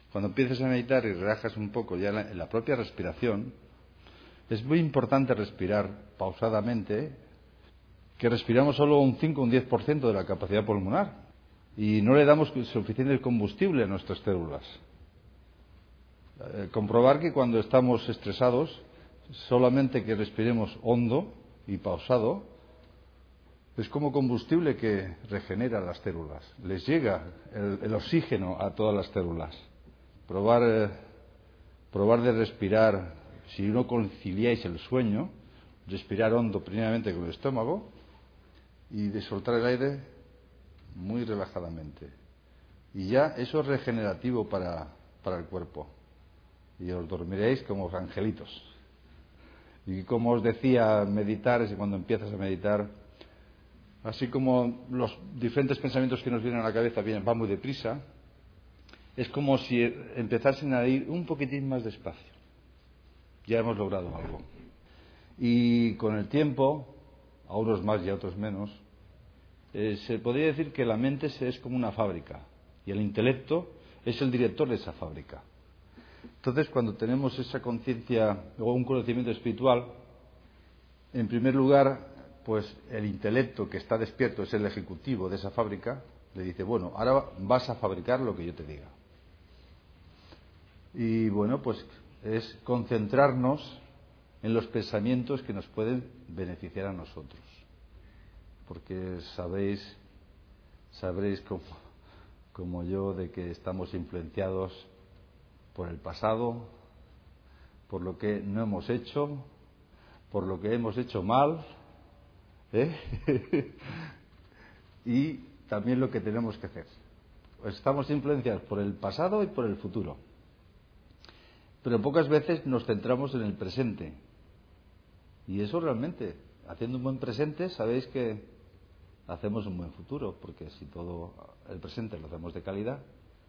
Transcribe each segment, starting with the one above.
Cuando empiezas a meditar y relajas un poco ya en la propia respiración, es muy importante respirar pausadamente, que respiramos solo un 5 o un 10% de la capacidad pulmonar y no le damos suficiente combustible a nuestras células. Comprobar que cuando estamos estresados, solamente que respiremos hondo y pausado, es como combustible que regenera las células. Les llega el oxígeno a todas las células. Probar de respirar, si no conciliáis el sueño, respirar hondo primeramente con el estómago y de soltar el aire muy relajadamente. Y ya eso es regenerativo para el cuerpo. Y os dormiréis como angelitos. Y como os decía, meditar es cuando empiezas a meditar, así como los diferentes pensamientos que nos vienen a la cabeza van muy deprisa, es como si empezasen a ir un poquitín más despacio. Ya hemos logrado algo. Y con el tiempo, a unos más y a otros menos, se podría decir que la mente es como una fábrica y el intelecto es el director de esa fábrica. Entonces, cuando tenemos esa conciencia o un conocimiento espiritual, en primer lugar, pues el intelecto que está despierto es el ejecutivo de esa fábrica, le dice, bueno, ahora vas a fabricar lo que yo te diga. Y bueno, pues es concentrarnos en los pensamientos que nos pueden beneficiar a nosotros. Porque sabréis como yo de que estamos influenciados por el pasado, por lo que no hemos hecho, por lo que hemos hecho mal, y también lo que tenemos que hacer. Pues estamos influenciados por el pasado y por el futuro. Pero pocas veces nos centramos en el presente. Y eso realmente, haciendo un buen presente, sabéis que hacemos un buen futuro, porque si todo el presente lo hacemos de calidad,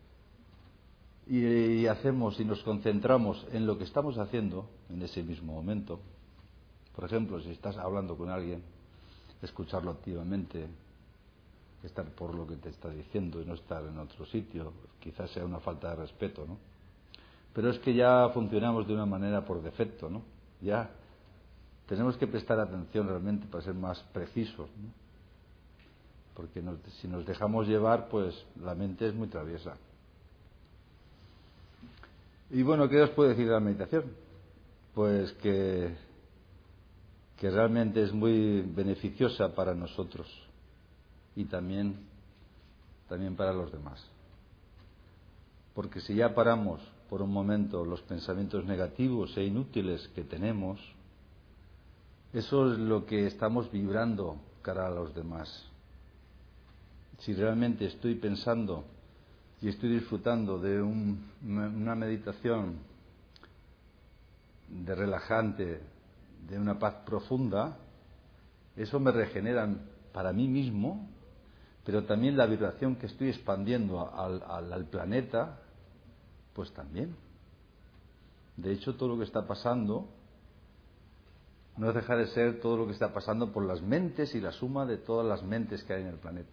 y nos concentramos en lo que estamos haciendo en ese mismo momento. Por ejemplo, si estás hablando con alguien, escucharlo activamente, estar por lo que te está diciendo y no estar en otro sitio, quizás sea una falta de respeto, ¿no? Pero es que ya funcionamos de una manera por defecto, ¿no? Ya tenemos que prestar atención realmente para ser más precisos, ¿no? Porque si nos dejamos llevar, pues la mente es muy traviesa. Y bueno, ¿qué os puedo decir de la meditación? Pues que realmente es muy beneficiosa para nosotros y también para los demás. Porque si ya paramos por un momento los pensamientos negativos e inútiles que tenemos, eso es lo que estamos vibrando cara a los demás. Si realmente estoy pensando y estoy disfrutando de una meditación de relajante, de una paz profunda, eso me regenera para mí mismo, pero también la vibración que estoy expandiendo al planeta, pues también. De hecho, todo lo que está pasando no deja de ser todo lo que está pasando por las mentes y la suma de todas las mentes que hay en el planeta.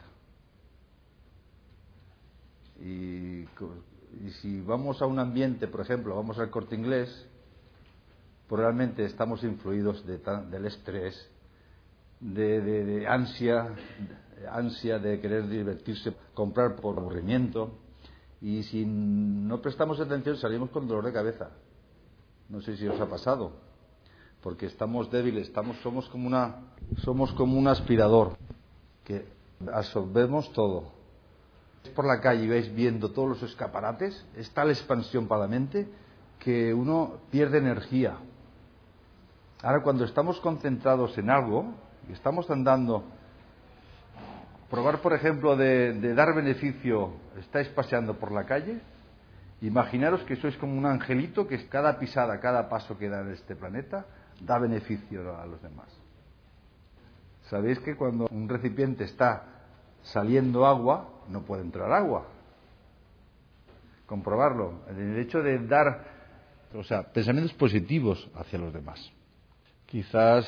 Y si vamos a un ambiente, por ejemplo, vamos al Corte Inglés, pues realmente estamos influidos del estrés, de ansia de querer divertirse, comprar por aburrimiento, y si no prestamos atención salimos con dolor de cabeza. No sé si os ha pasado, porque estamos débiles, somos como un aspirador que absorbemos todo. Por la calle y vais viendo todos los escaparates, es tal expansión para la mente que uno pierde energía. Ahora, cuando estamos concentrados en algo y estamos andando, probar, por ejemplo, de dar beneficio, estáis paseando por la calle, imaginaros que sois como un angelito que cada pisada, cada paso que da en este planeta da beneficio a los demás. Sabéis que cuando un recipiente está saliendo agua, no puede entrar agua. Comprobarlo. El hecho de dar, pensamientos positivos hacia los demás. Quizás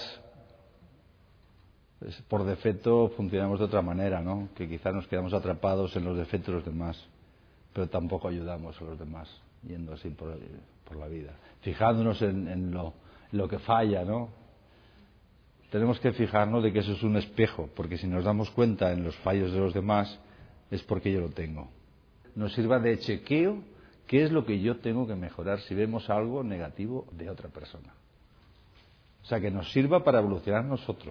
por defecto funcionamos de otra manera, ¿no? Que quizás nos quedamos atrapados en los defectos de los demás. pero tampoco ayudamos a los demás yendo así por la vida, fijándonos en lo que falla, ¿no? Tenemos que fijarnos de que eso es un espejo, porque si nos damos cuenta en los fallos de los demás es porque yo lo tengo. Nos sirva de chequeo qué es lo que yo tengo que mejorar si vemos algo negativo de otra persona. O sea, que nos sirva para evolucionar nosotros.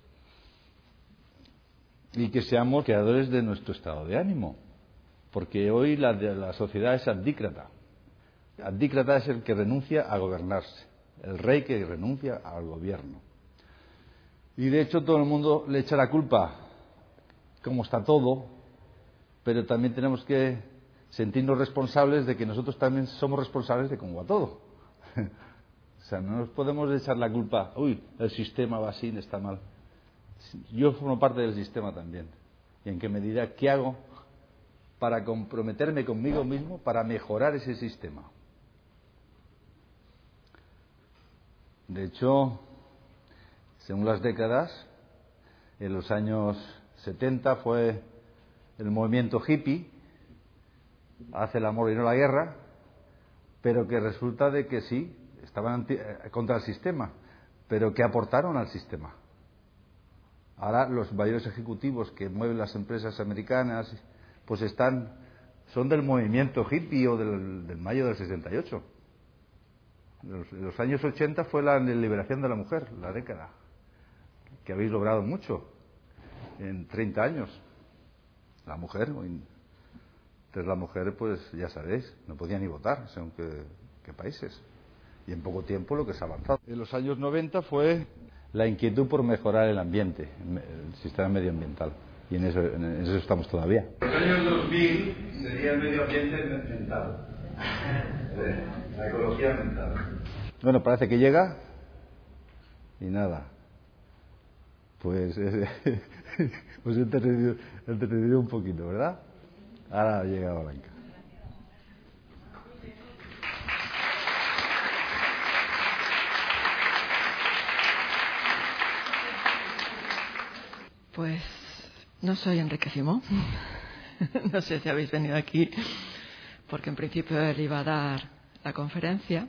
Y que seamos creadores de nuestro estado de ánimo. Porque hoy la sociedad es andícrata. Andícrata es el que renuncia a gobernarse. El rey que renuncia al gobierno. Y de hecho todo el mundo le echa la culpa, como está todo, pero también tenemos que sentirnos responsables de que nosotros también somos responsables de cómo va todo. O sea, no nos podemos echar la culpa, uy, el sistema va así, está mal. Yo formo parte del sistema también. ¿Y en qué medida qué hago para comprometerme conmigo mismo para mejorar ese sistema? De hecho, según las décadas, en los años 70 fue el movimiento hippie, hace el amor y no la guerra, pero que resulta de que sí, estaban contra el sistema, pero que aportaron al sistema. Ahora los mayores ejecutivos que mueven las empresas americanas, pues son del movimiento hippie o del mayo del 68. Los años 80 fue la liberación de la mujer, la década, que habéis logrado mucho en 30 años. La mujer, entonces la mujer, pues ya sabéis, no podía ni votar, según qué países. Y en poco tiempo lo que se ha avanzado. En los años 90 fue la inquietud por mejorar el ambiente, el sistema medioambiental. Y en eso estamos todavía. Los años 2000 sería el medio ambiente mental, la ecología mental. Bueno, parece que llega y nada. Pues he entendido un poquito, ¿verdad? Ahora llega Blanca. Pues no soy Enrique Simó. No sé si habéis venido aquí porque en principio él iba a dar la conferencia.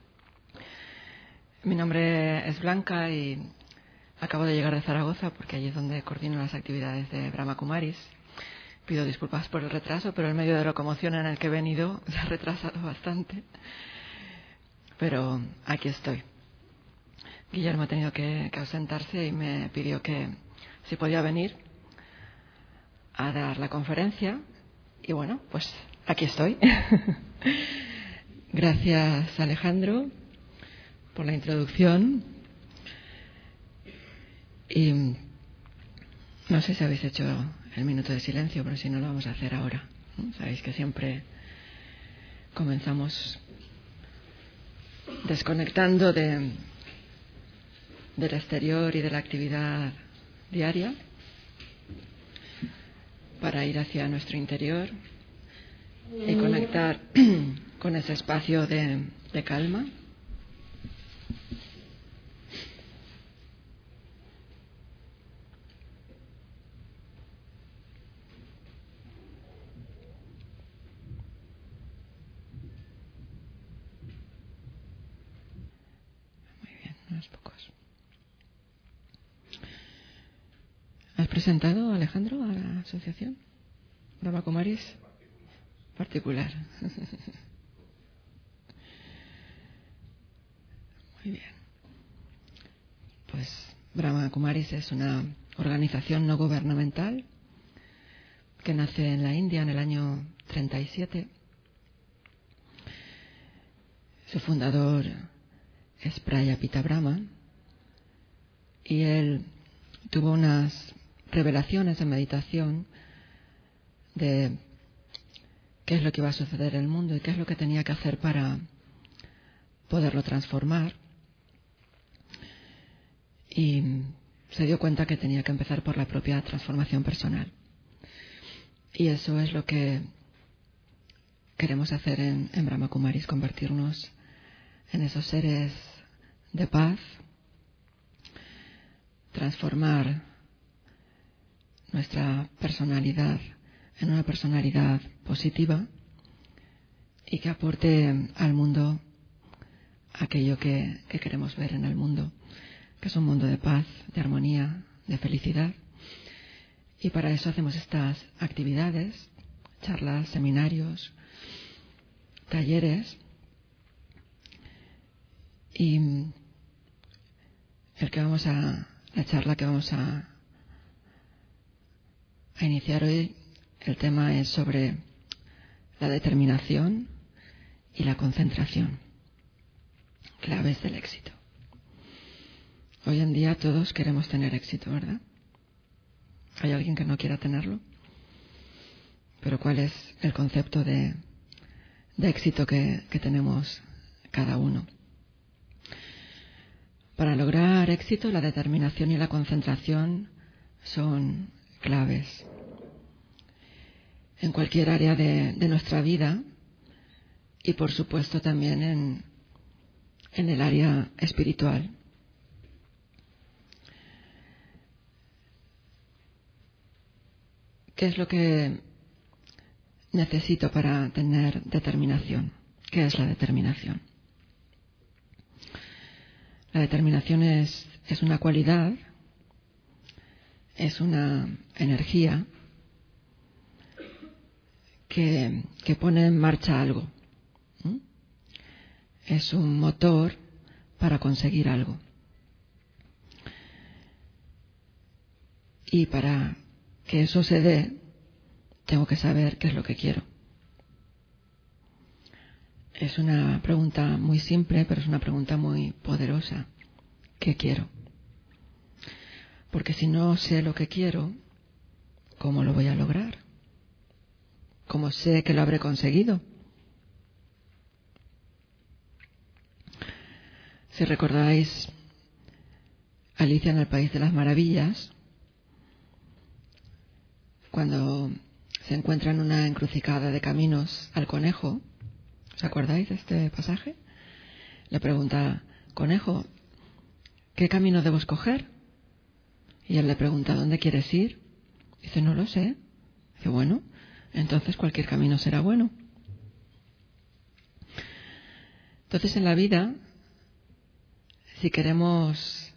Mi nombre es Blanca y acabo de llegar de Zaragoza porque allí es donde coordino las actividades de Brahma Kumaris. Pido disculpas por el retraso, pero el medio de locomoción en el que he venido se ha retrasado bastante. Pero aquí estoy. Guillermo ha tenido que ausentarse y me pidió que si podía venir a dar la conferencia. Y bueno, pues aquí estoy. Gracias, Alejandro, por la introducción. Y no sé si habéis hecho el minuto de silencio, pero si no lo vamos a hacer ahora, ¿no? Sabéis que siempre comenzamos desconectando del exterior y de la actividad diaria para ir hacia nuestro interior y conectar con ese espacio de calma. Muy bien, unos pocos. ¿Has presentado, Alejandro, a la asociación Brahma Kumaris? Particular. Muy bien. Pues Brahma Kumaris es una organización no gubernamental que nace en la India en el año 37. Su fundador es Prayapita Brahma y él tuvo unas revelaciones en meditación de qué es lo que iba a suceder en el mundo y qué es lo que tenía que hacer para poderlo transformar. Y se dio cuenta que tenía que empezar por la propia transformación personal. Y eso es lo que queremos hacer en Brahma Kumaris, convertirnos en esos seres de paz, transformar nuestra personalidad en una personalidad positiva y que aporte al mundo aquello que queremos ver en el mundo, que es un mundo de paz, de armonía, de felicidad. Y para eso hacemos estas actividades, charlas, seminarios, talleres. Y la charla que vamos a iniciar hoy, el tema es sobre la determinación y la concentración, claves del éxito. Hoy en día todos queremos tener éxito, ¿verdad? ¿Hay alguien que no quiera tenerlo? Pero ¿cuál es el concepto de éxito que tenemos cada uno? Para lograr éxito, la determinación y la concentración son claves. En cualquier área de nuestra vida y, por supuesto, también en el área espiritual. ¿Qué es lo que necesito para tener determinación? ¿Qué es la determinación? La determinación es una cualidad, es una energía que pone en marcha algo. Es un motor para conseguir algo. Y para que eso se dé, tengo que saber qué es lo que quiero. Es una pregunta muy simple, pero es una pregunta muy poderosa. ¿Qué quiero? Porque si no sé lo que quiero, ¿cómo lo voy a lograr? ¿Cómo sé que lo habré conseguido? Si recordáis Alicia en el País de las Maravillas, cuando se encuentra en una encrucijada de caminos al conejo, ¿os acordáis de este pasaje? Le pregunta, conejo, ¿qué camino debo escoger? Y él le pregunta, ¿dónde quieres ir? Dice, no lo sé. Dice, bueno, entonces cualquier camino será bueno. Entonces en la vida, si queremos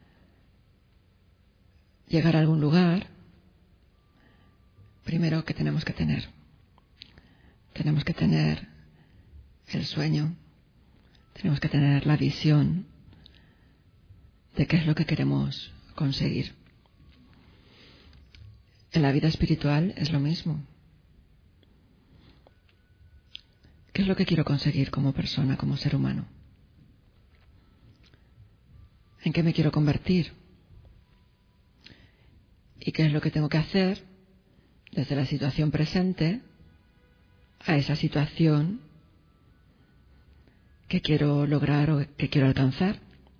llegar a algún lugar, primero, ¿qué tenemos que tener? Tenemos que tener el sueño, tenemos que tener la visión de qué es lo que queremos conseguir. En la vida espiritual es lo mismo. ¿Qué es lo que quiero conseguir como persona, como ser humano? ¿En qué me quiero convertir? ¿Y qué es lo que tengo que hacer desde la situación presente a esa situación que quiero lograr o que quiero alcanzar?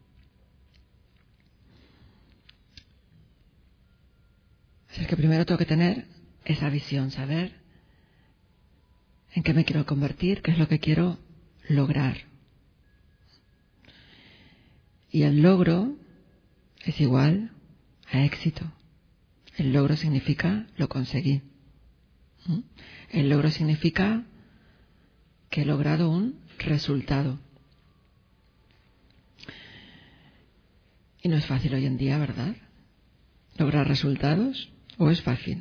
Es que primero tengo que tener esa visión, saber en qué me quiero convertir, qué es lo que quiero lograr. Y el logro es igual a éxito. El logro significa lo conseguí. El logro significa que he logrado un resultado. Y no es fácil hoy en día, ¿verdad? ¿Lograr resultados? ¿O es fácil?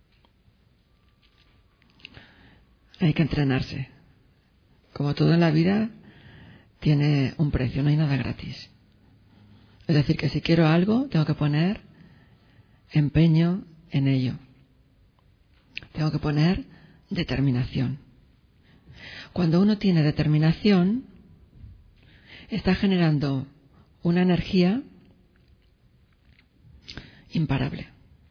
Hay que entrenarse. Como todo en la vida, tiene un precio, no hay nada gratis. Es decir, que si quiero algo, tengo que poner empeño en ello. Tengo que poner determinación. Cuando uno tiene determinación, está generando una energía imparable.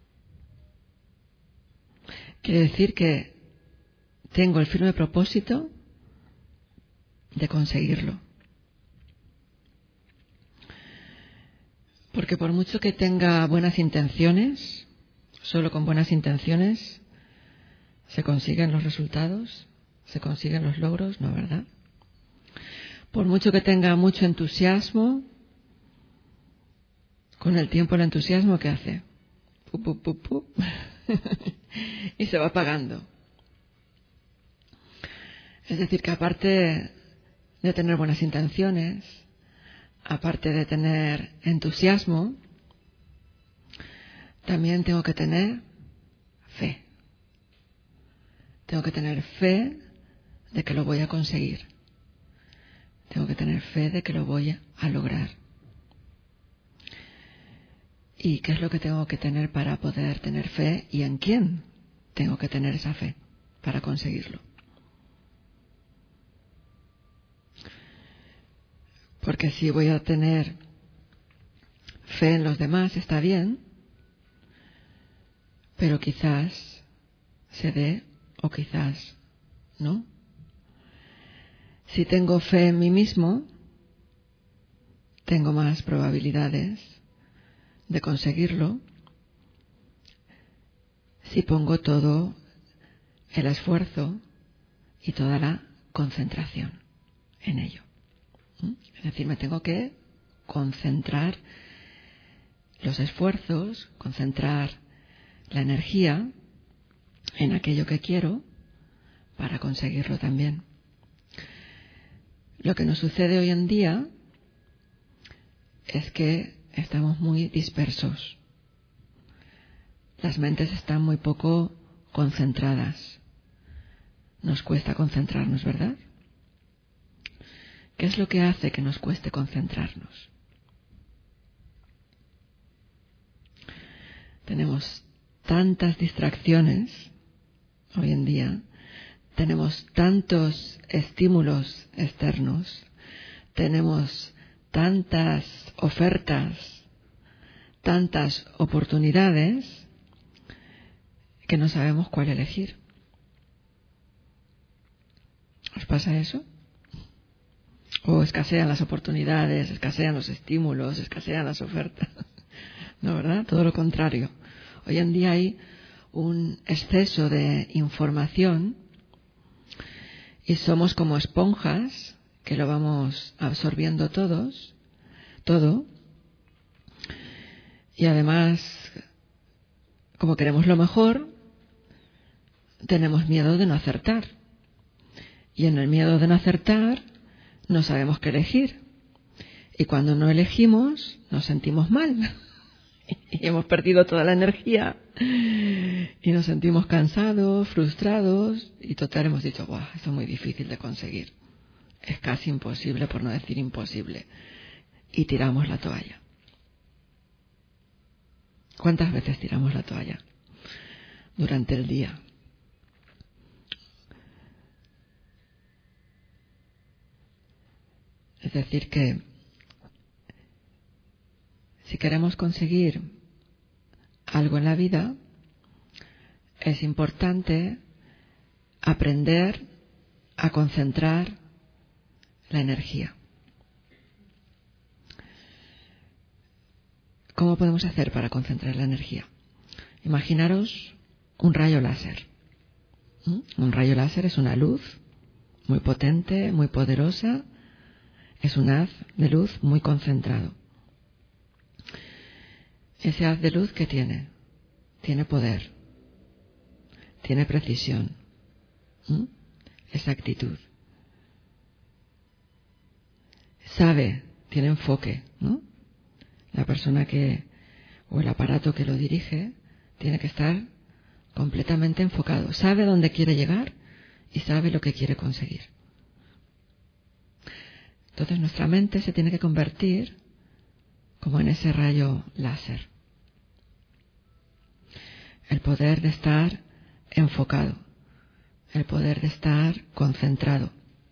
Quiere decir que tengo el firme propósito de conseguirlo. Porque por mucho que tenga buenas intenciones, solo con buenas intenciones se consiguen los resultados, se consiguen los logros, ¿no, verdad? Por mucho que tenga mucho entusiasmo, con el tiempo el entusiasmo, ¿qué hace? Y se va apagando. Es decir, que aparte de tener buenas intenciones, aparte de tener entusiasmo, también tengo que tener fe. Tengo que tener fe de que lo voy a conseguir. Tengo que tener fe de que lo voy a lograr. ¿Y qué es lo que tengo que tener para poder tener fe? ¿Y en quién tengo que tener esa fe para conseguirlo? Porque si voy a tener fe en los demás, está bien, pero quizás se dé o quizás no. Si tengo fe en mí mismo, tengo más probabilidades de conseguirlo si pongo todo el esfuerzo y toda la concentración en ello. Es decir, me tengo que concentrar los esfuerzos, concentrar la energía en aquello que quiero para conseguirlo también. Lo que nos sucede hoy en día es que estamos muy dispersos. Las mentes están muy poco concentradas. Nos cuesta concentrarnos, ¿verdad? ¿Qué es lo que hace que nos cueste concentrarnos? Tenemos tantas distracciones hoy en día, tenemos tantos estímulos externos, tenemos tantas ofertas, tantas oportunidades, que no sabemos cuál elegir. ¿Os pasa eso? O escasean las oportunidades, escasean los estímulos, escasean las ofertas. No, ¿verdad? Todo lo contrario. Hoy en día hay un exceso de información y somos como esponjas que lo vamos absorbiendo todo. Y además, como queremos lo mejor, tenemos miedo de no acertar. Y en el miedo de no acertar, no sabemos qué elegir. Y cuando no elegimos, nos sentimos mal. Y hemos perdido toda la energía. Y nos sentimos cansados, frustrados. Y total hemos dicho, ¡guau! Esto es muy difícil de conseguir. Es casi imposible, por no decir imposible. Y tiramos la toalla. ¿Cuántas veces tiramos la toalla durante el día? Es decir, que si queremos conseguir algo en la vida, es importante aprender a concentrar la energía. ¿Cómo podemos hacer para concentrar la energía? Imaginaros un rayo láser. Un rayo láser es una luz muy potente, muy poderosa. Es un haz de luz muy concentrado. Ese haz de luz, ¿qué tiene? Tiene poder, tiene precisión, exactitud. Sabe, tiene enfoque, ¿no? La persona o el aparato que lo dirige tiene que estar completamente enfocado. Sabe dónde quiere llegar y sabe lo que quiere conseguir. Entonces nuestra mente se tiene que convertir como en ese rayo láser. El poder de estar enfocado, el poder de estar concentrado.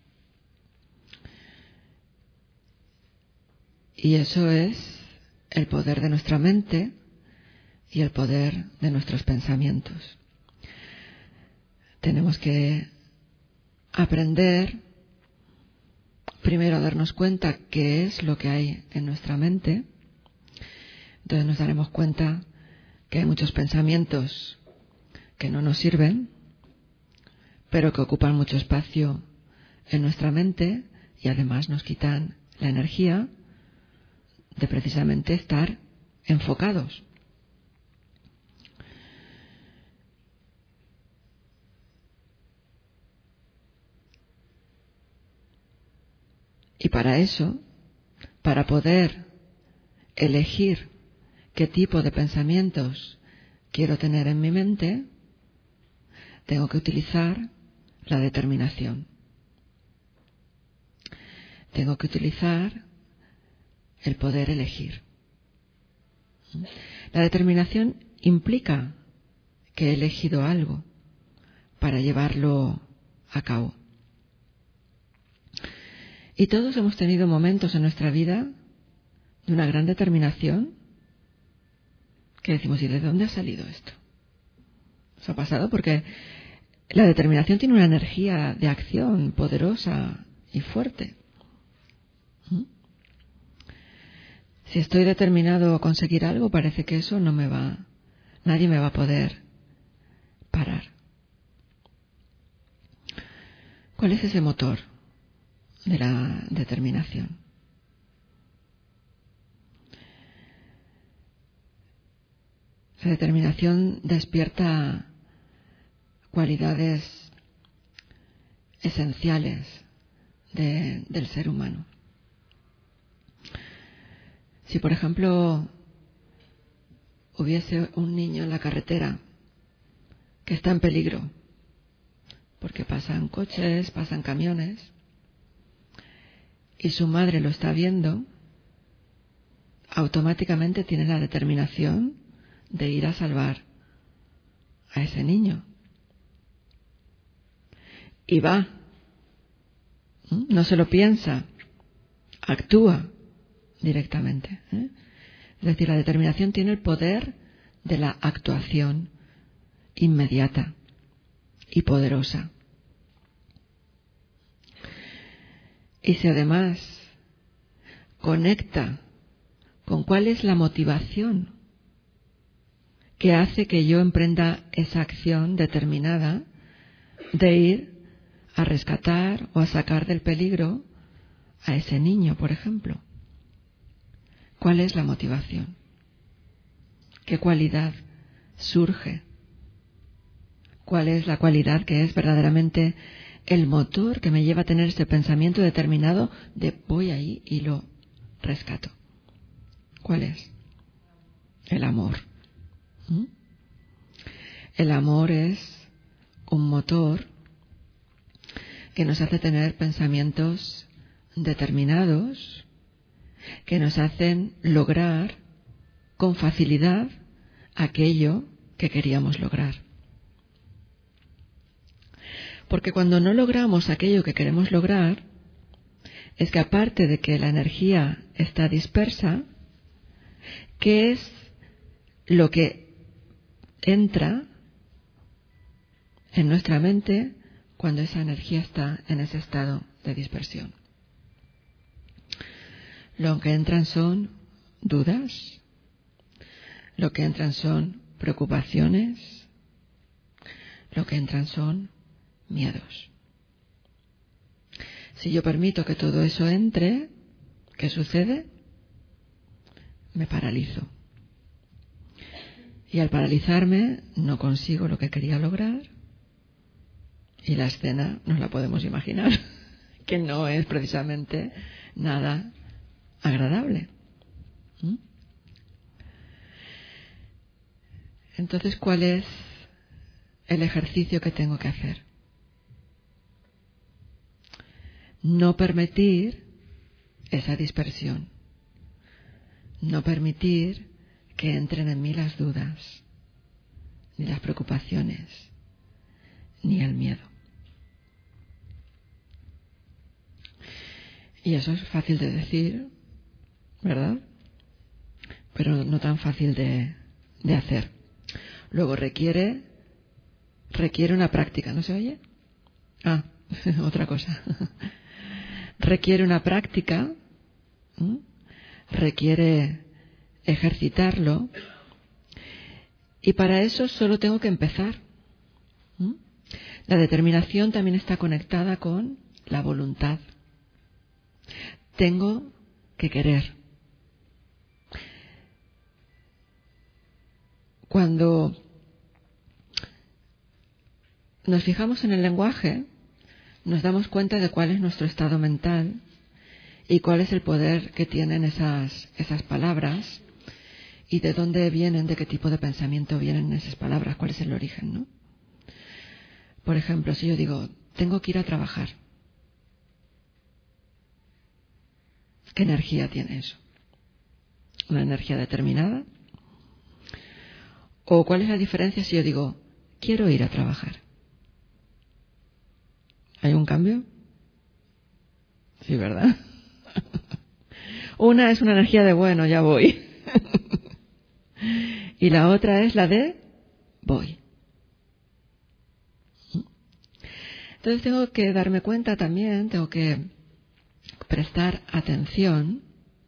Y eso es el poder de nuestra mente y el poder de nuestros pensamientos. Tenemos que aprender primero a darnos cuenta qué es lo que hay en nuestra mente. Entonces nos daremos cuenta que hay muchos pensamientos que no nos sirven, pero que ocupan mucho espacio en nuestra mente y además nos quitan la energía de precisamente estar enfocados. Y para eso, para poder elegir qué tipo de pensamientos quiero tener en mi mente, tengo que utilizar la determinación. Tengo que utilizar el poder elegir. La determinación implica que he elegido algo para llevarlo a cabo. Y todos hemos tenido momentos en nuestra vida de una gran determinación que decimos, ¿y de dónde ha salido esto? ¿Os ha pasado? Porque la determinación tiene una energía de acción poderosa y fuerte. Si estoy determinado a conseguir algo, parece que eso nadie me va a poder parar. ¿Cuál es ese motor de la determinación? La determinación despierta cualidades esenciales del ser humano. Si, por ejemplo, hubiese un niño en la carretera que está en peligro, porque pasan coches, pasan camiones, y su madre lo está viendo, automáticamente tiene la determinación de ir a salvar a ese niño. Y va. No se lo piensa, actúa directamente. Es decir, la determinación tiene el poder de la actuación inmediata y poderosa. Y si además conecta con cuál es la motivación que hace que yo emprenda esa acción determinada de ir a rescatar o a sacar del peligro a ese niño, por ejemplo. ¿Cuál es la motivación? ¿Qué cualidad surge? ¿Cuál es la cualidad que es verdaderamente el motor que me lleva a tener este pensamiento determinado de voy ahí y lo rescato? ¿Cuál es? El amor. El amor es un motor que nos hace tener pensamientos determinados, que nos hacen lograr con facilidad aquello que queríamos lograr. Porque cuando no logramos aquello que queremos lograr, es que aparte de que la energía está dispersa, ¿qué es lo que entra en nuestra mente cuando esa energía está en ese estado de dispersión? Lo que entran son dudas, lo que entran son preocupaciones, lo que entran son miedos. Si yo permito que todo eso entre, ¿qué sucede? Me paralizo. Y al paralizarme no consigo lo que quería lograr y la escena nos la podemos imaginar, que no es precisamente nada agradable. Entonces, ¿cuál es el ejercicio que tengo que hacer? No permitir esa dispersión. No permitir que entren en mí las dudas, ni las preocupaciones, ni el miedo. Y eso es fácil de decir, ¿verdad? Pero no tan fácil de hacer. Luego requiere una práctica. ¿No se oye? Ah, otra cosa. Requiere una práctica, requiere ejercitarlo, y para eso solo tengo que empezar. La determinación también está conectada con la voluntad. Tengo que querer. Cuando nos fijamos en el lenguaje, nos damos cuenta de cuál es nuestro estado mental y cuál es el poder que tienen esas palabras y de dónde vienen, de qué tipo de pensamiento vienen esas palabras, cuál es el origen, ¿no? Por ejemplo, si yo digo, tengo que ir a trabajar, ¿qué energía tiene eso? ¿Una energía determinada? ¿O cuál es la diferencia si yo digo, quiero ir a trabajar? ¿Hay un cambio? Sí, ¿verdad? Una es una energía de bueno, ya voy. Y la otra es la de voy. Entonces tengo que darme cuenta también, tengo que prestar atención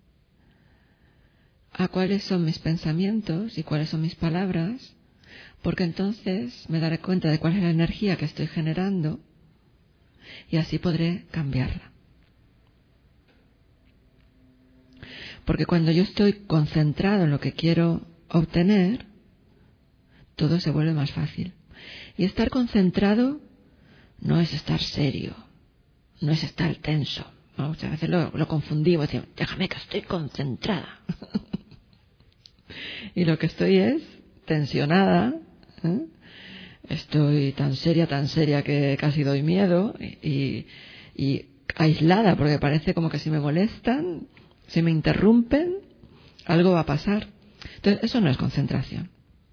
a cuáles son mis pensamientos y cuáles son mis palabras, porque entonces me daré cuenta de cuál es la energía que estoy generando y así podré cambiarla. Porque cuando yo estoy concentrado en lo que quiero obtener, todo se vuelve más fácil. Y estar concentrado no es estar serio, no es estar tenso. ¿No? Muchas veces lo confundimos, decimos, déjame que estoy concentrada. Y lo que estoy es tensionada, ¿eh? Estoy tan seria que casi doy miedo y aislada, porque parece como que si me molestan, si me interrumpen, algo va a pasar. Entonces, eso no es concentración.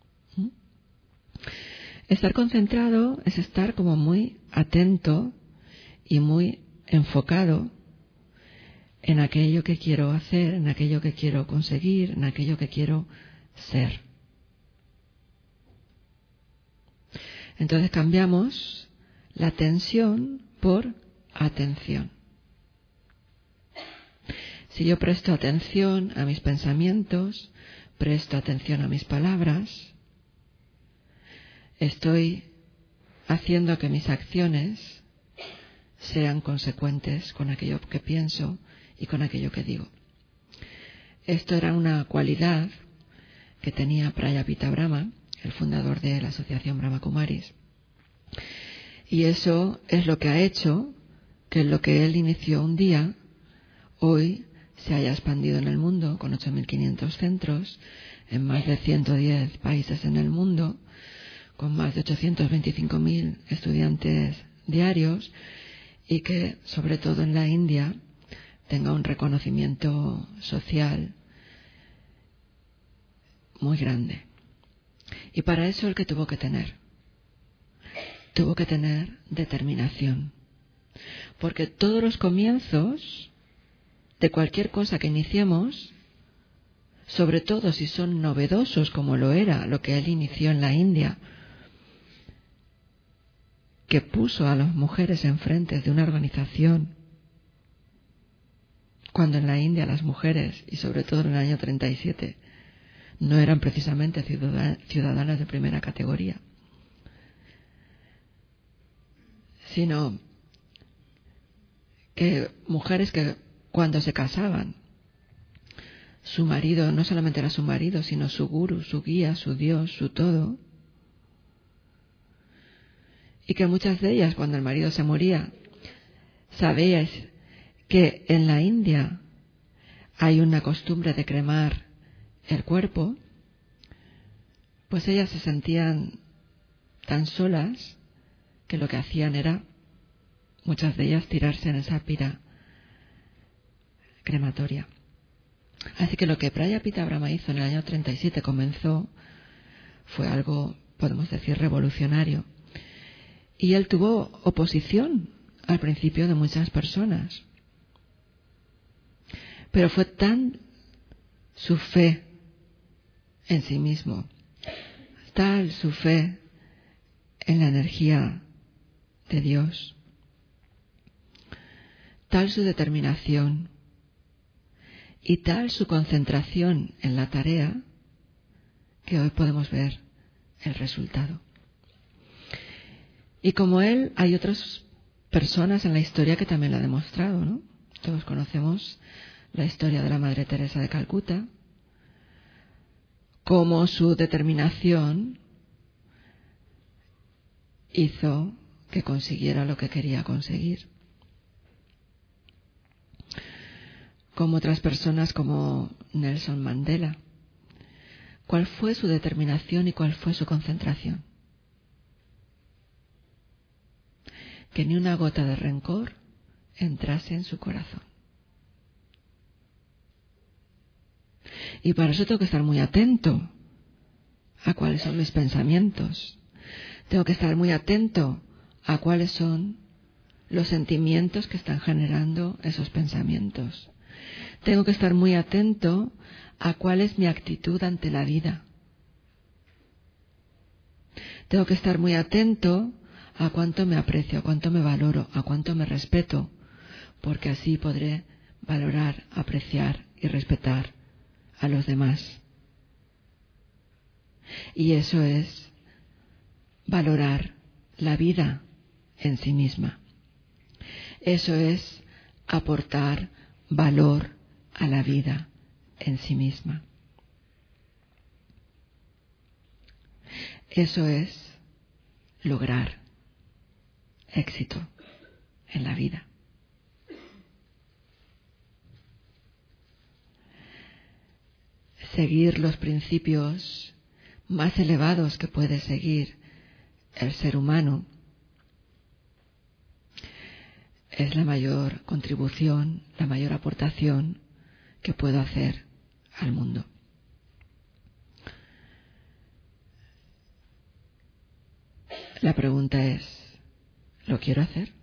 Estar concentrado es estar como muy atento y muy enfocado en aquello que quiero hacer, en aquello que quiero conseguir, en aquello que quiero ser. Entonces cambiamos la tensión por atención. Si yo presto atención a mis pensamientos, presto atención a mis palabras, estoy haciendo que mis acciones sean consecuentes con aquello que pienso y con aquello que digo. Esto era una cualidad que tenía Prayapita Brahma, el fundador de la asociación Brahma Kumaris. Y eso es lo que ha hecho que lo que él inició un día, hoy se haya expandido en el mundo con 8.500 centros, en más de 110 países en el mundo, con más de 825.000 estudiantes diarios, y que, sobre todo en la India, tenga un reconocimiento social muy grande. Y para eso el que tuvo que tener determinación. Porque todos los comienzos de cualquier cosa que iniciemos, sobre todo si son novedosos como lo era lo que él inició en la India, que puso a las mujeres enfrente de una organización, cuando en la India las mujeres, y sobre todo en el año 37, no eran precisamente ciudadanas de primera categoría, sino que mujeres que cuando se casaban, su marido no solamente era su marido, sino su gurú, su guía, su Dios, su todo. Y que muchas de ellas, cuando el marido se moría, sabíais que en la India hay una costumbre de cremar el cuerpo, pues ellas se sentían tan solas que lo que hacían era, muchas de ellas, tirarse en esa pira crematoria. Así que lo que Prayapita Brahma hizo en el año 37 fue algo, podemos decir, revolucionario. Y él tuvo oposición al principio de muchas personas. Pero fue tan su fe en sí mismo, tal su fe en la energía de Dios, tal su determinación y tal su concentración en la tarea, que hoy podemos ver el resultado. Y como él, hay otras personas en la historia que también lo han demostrado, ¿no? Todos conocemos la historia de la Madre Teresa de Calcuta, cómo su determinación hizo que consiguiera lo que quería conseguir. como otras personas como Nelson Mandela. ¿Cuál fue su determinación y cuál fue su concentración? Que ni una gota de rencor entrase en su corazón. Y para eso tengo que estar muy atento a cuáles son mis pensamientos. Tengo que estar muy atento a cuáles son los sentimientos que están generando esos pensamientos. Tengo que estar muy atento a cuál es mi actitud ante la vida. Tengo que estar muy atento a cuánto me aprecio, a cuánto me valoro, a cuánto me respeto, porque así podré valorar, apreciar y respetar a los demás. Y eso es valorar la vida en sí misma. Eso es aportar valor a la vida en sí misma. Eso es lograr éxito en la vida. Seguir los principios más elevados que puede seguir el ser humano es la mayor contribución, la mayor aportación que puedo hacer al mundo. La pregunta es, ¿lo quiero hacer?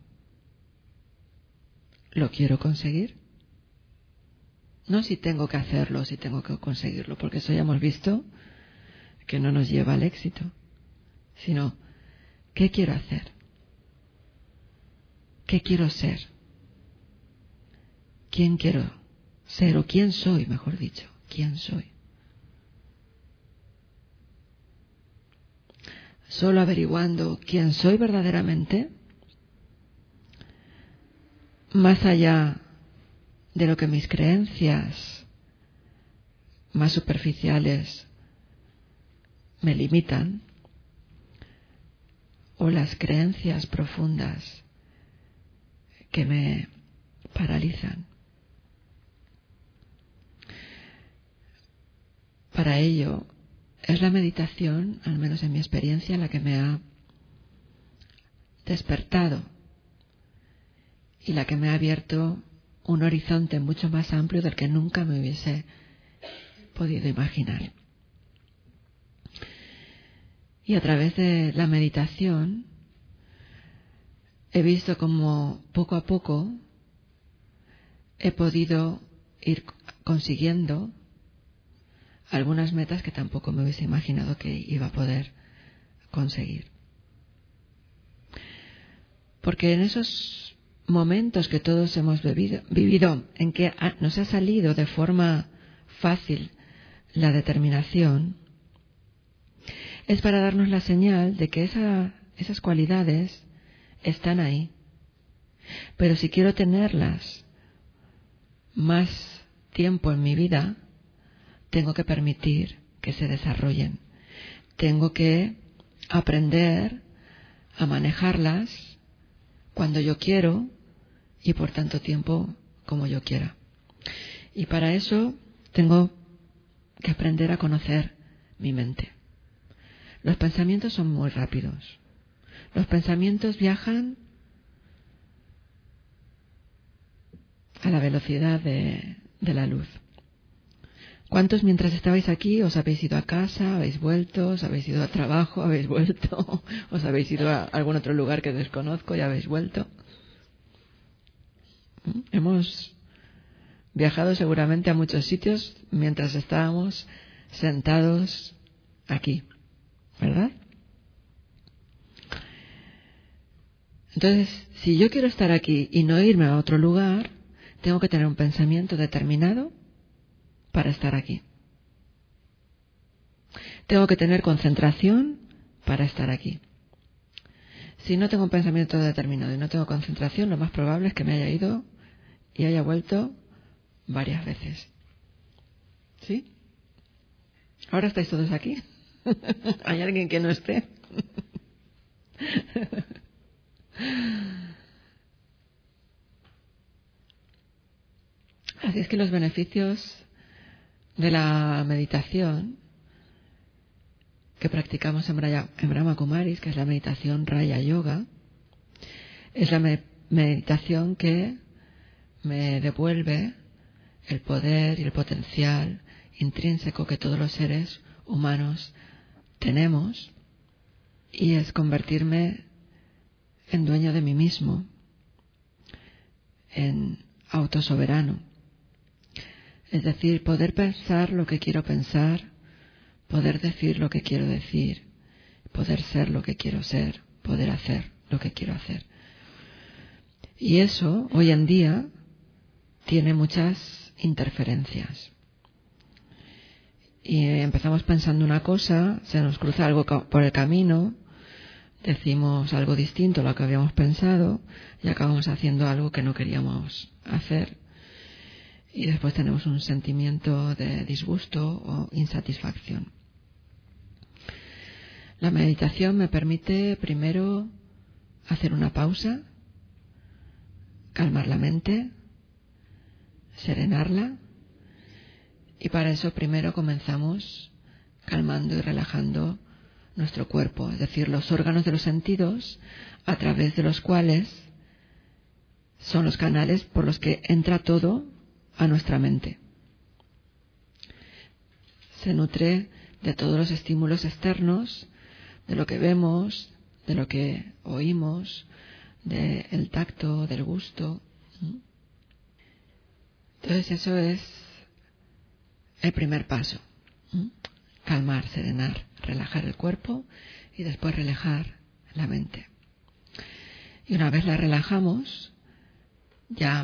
¿Lo quiero conseguir? No si tengo que hacerlo, si tengo que conseguirlo, porque eso ya hemos visto que no nos lleva al éxito, sino ¿qué quiero hacer? ¿Qué quiero ser? ¿Quién quiero ser? O quién soy, mejor dicho. ¿Quién soy? Solo averiguando quién soy verdaderamente, más allá de lo que mis creencias más superficiales me limitan, o las creencias profundas que me paralizan. Para ello es la meditación, al menos en mi experiencia, la que me ha despertado y la que me ha abierto un horizonte mucho más amplio del que nunca me hubiese podido imaginar. Y a través de la meditación he visto como poco a poco he podido ir consiguiendo algunas metas que tampoco me hubiese imaginado que iba a poder conseguir. Porque en esos momentos que todos hemos vivido en que nos ha salido de forma fácil la determinación, es para darnos la señal de que esas cualidades están ahí. Pero si quiero tenerlas más tiempo en mi vida, tengo que permitir que se desarrollen. Tengo que aprender a manejarlas cuando yo quiero y por tanto tiempo como yo quiera. Y para eso tengo que aprender a conocer mi mente. Los pensamientos son muy rápidos. Los pensamientos viajan a la velocidad de la luz. ¿Cuántos mientras estabais aquí os habéis ido a casa, habéis vuelto, os habéis ido a trabajo, habéis vuelto, os habéis ido a algún otro lugar que desconozco y habéis vuelto? Hemos viajado seguramente a muchos sitios mientras estábamos sentados aquí, ¿verdad? Entonces, si yo quiero estar aquí y no irme a otro lugar, tengo que tener un pensamiento determinado para estar aquí. Tengo que tener concentración para estar aquí. Si no tengo un pensamiento determinado y no tengo concentración, lo más probable es que me haya ido y haya vuelto varias veces. ¿Sí? ¿Ahora estáis todos aquí? ¿Hay alguien que no esté? Así es que los beneficios de la meditación que practicamos en Brahma Kumaris, que es la meditación Raya Yoga, es la meditación que me devuelve el poder y el potencial intrínseco que todos los seres humanos tenemos, y es convertirme en dueño de mí mismo, en autosoberano. Es decir, poder pensar lo que quiero pensar, poder decir lo que quiero decir, poder ser lo que quiero ser, poder hacer lo que quiero hacer. Y eso, hoy en día, tiene muchas interferencias. Y empezamos pensando una cosa, se nos cruza algo por el camino, decimos algo distinto a lo que habíamos pensado y acabamos haciendo algo que no queríamos hacer. Y después tenemos un sentimiento de disgusto o insatisfacción. La meditación me permite primero hacer una pausa, calmar la mente, serenarla, y para eso primero comenzamos calmando y relajando nuestro cuerpo, es decir, los órganos de los sentidos a través de los cuales son los canales por los que entra todo a nuestra mente. Se nutre de todos los estímulos externos, de lo que vemos, de lo que oímos, del tacto, del gusto. Entonces eso es el primer paso. Calmar, serenar, relajar el cuerpo y después relajar la mente. Y una vez la relajamos, ya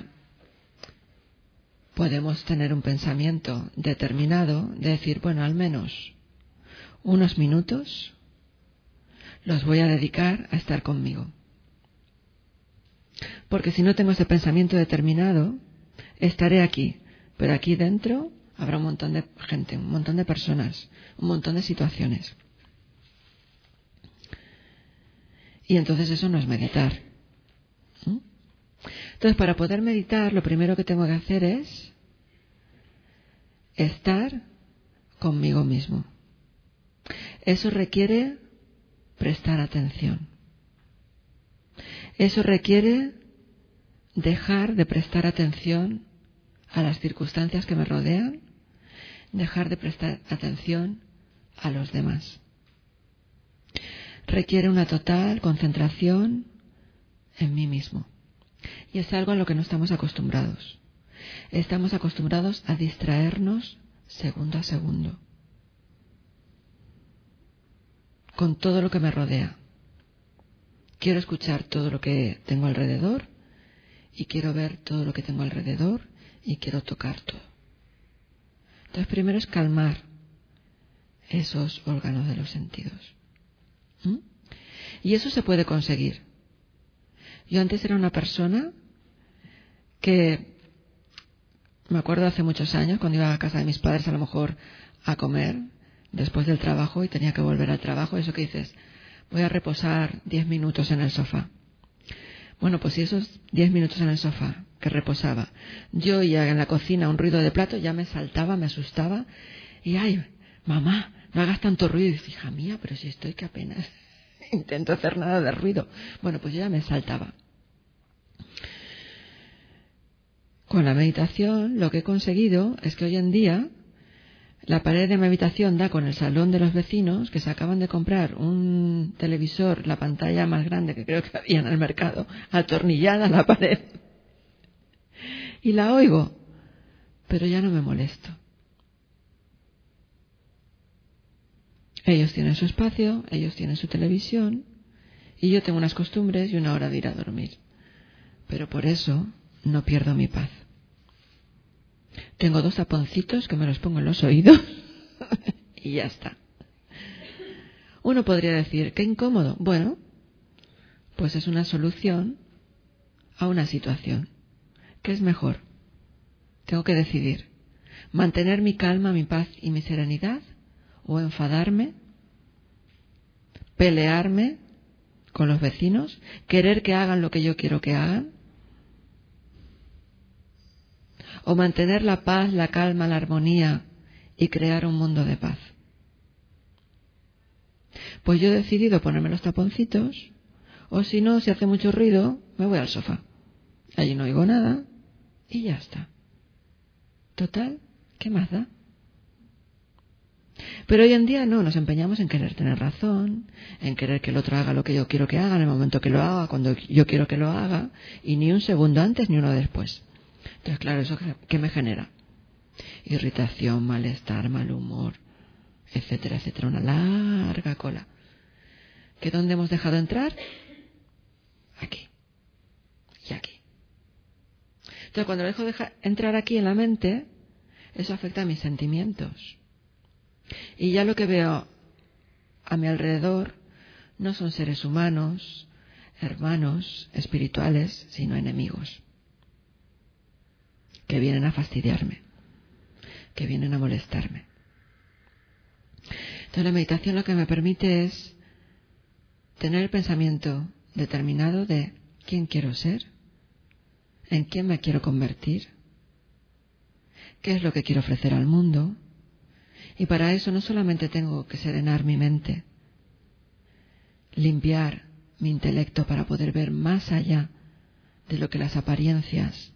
podemos tener un pensamiento determinado de decir, bueno, al menos unos minutos los voy a dedicar a estar conmigo. Porque si no tengo ese pensamiento determinado, estaré aquí, pero aquí dentro habrá un montón de gente, un montón de personas, un montón de situaciones. Y entonces eso no es meditar. Entonces, para poder meditar, lo primero que tengo que hacer es estar conmigo mismo. Eso requiere prestar atención. Eso requiere dejar de prestar atención a las circunstancias que me rodean, dejar de prestar atención a los demás. Requiere una total concentración en mí mismo. Y es algo a lo que no estamos acostumbrados. Estamos acostumbrados a distraernos segundo a segundo con todo lo que me rodea. Quiero escuchar todo lo que tengo alrededor y quiero ver todo lo que tengo alrededor y quiero tocar todo. Entonces, primero es calmar esos órganos de los sentidos. Y eso se puede conseguir. Yo antes era una persona que, me acuerdo hace muchos años, cuando iba a casa de mis padres a lo mejor a comer después del trabajo y tenía que volver al trabajo, eso que dices, voy a reposar 10 minutos en el sofá. Bueno, pues si esos 10 minutos en el sofá que reposaba, yo oía en la cocina un ruido de plato, ya me saltaba, me asustaba y ¡ay, mamá, no hagas tanto ruido! Y dice, hija mía, pero si estoy que apenas intento hacer nada de ruido. Bueno, pues yo ya me saltaba. Con la meditación lo que he conseguido es que hoy en día la pared de mi habitación da con el salón de los vecinos que se acaban de comprar un televisor, la pantalla más grande que creo que había en el mercado, atornillada a la pared. Y la oigo, pero ya no me molesto. Ellos tienen su espacio, ellos tienen su televisión y yo tengo unas costumbres y una hora de ir a dormir. Pero por eso no pierdo mi paz. Tengo 2 taponcitos que me los pongo en los oídos y ya está. Uno podría decir, qué incómodo. Bueno, pues es una solución a una situación. ¿Qué es mejor? Tengo que decidir. ¿Mantener mi calma, mi paz y mi serenidad? ¿O enfadarme? ¿Pelearme con los vecinos? ¿Querer que hagan lo que yo quiero que hagan? o mantener la paz, la calma, la armonía y crear un mundo de paz? Pues yo he decidido ponerme los taponcitos, o si no, si hace mucho ruido, me voy al sofá. Allí no oigo nada y ya está. Total, ¿qué más da? Pero hoy en día no, nos empeñamos en querer tener razón, en querer que el otro haga lo que yo quiero que haga, en el momento que lo haga, cuando yo quiero que lo haga, y ni un segundo antes ni uno después. Entonces, claro, ¿eso qué me genera? Irritación, malestar, mal humor, etcétera, etcétera, una larga cola. ¿Que dónde hemos dejado entrar? Aquí y aquí. Entonces, cuando lo dejo entrar aquí en la mente, eso afecta a mis sentimientos. Y ya lo que veo a mi alrededor no son seres humanos, hermanos, espirituales, sino enemigos, que vienen a fastidiarme, que vienen a molestarme. Entonces la meditación lo que me permite es tener el pensamiento determinado de quién quiero ser, en quién me quiero convertir, qué es lo que quiero ofrecer al mundo. Y para eso no solamente tengo que serenar mi mente, limpiar mi intelecto para poder ver más allá de lo que las apariencias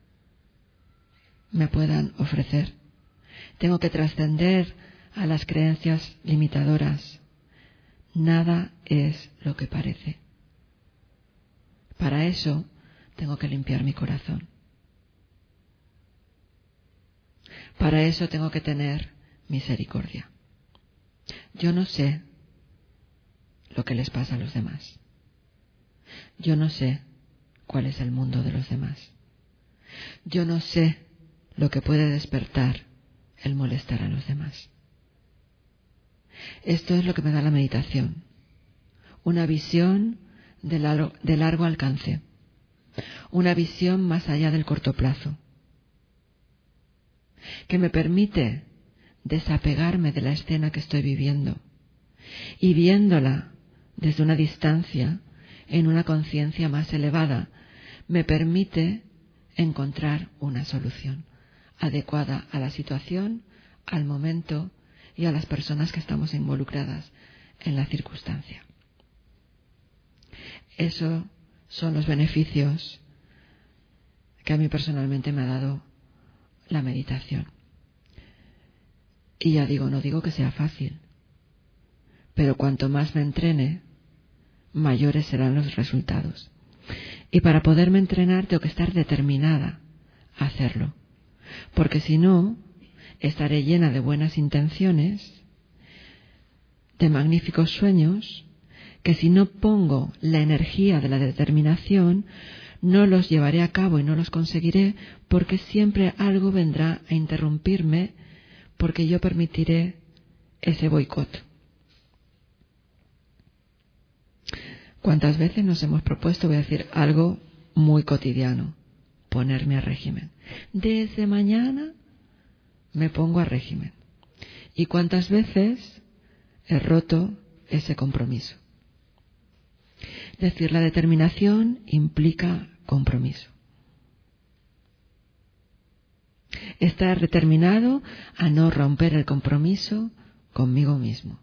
me puedan ofrecer. Tengo que trascender a las creencias limitadoras. Nada es lo que parece. Para eso tengo que limpiar mi corazón. Para eso tengo que tener misericordia. Yo no sé lo que les pasa a los demás. Yo no sé cuál es el mundo de los demás. Yo no sé lo que puede despertar el molestar a los demás. Esto es lo que me da la meditación. Una visión de largo alcance. Una visión más allá del corto plazo. Que me permite desapegarme de la escena que estoy viviendo y viéndola desde una distancia, en una conciencia más elevada, me permite encontrar una solución adecuada a la situación, al momento y a las personas que estamos involucradas en la circunstancia. Esos son los beneficios que a mí personalmente me ha dado la meditación. Y ya digo, no digo que sea fácil, pero cuanto más me entrene, mayores serán los resultados. Y para poderme entrenar tengo que estar determinada a hacerlo, porque si no, estaré llena de buenas intenciones, de magníficos sueños, que si no pongo la energía de la determinación, no los llevaré a cabo y no los conseguiré, porque siempre algo vendrá a interrumpirme, porque yo permitiré ese boicot. ¿Cuántas veces nos hemos propuesto, voy a decir algo muy cotidiano, ponerme a régimen? Desde mañana me pongo a régimen. ¿Y cuántas veces he roto ese compromiso? Es decir, la determinación implica compromiso. Estar determinado a no romper el compromiso conmigo mismo.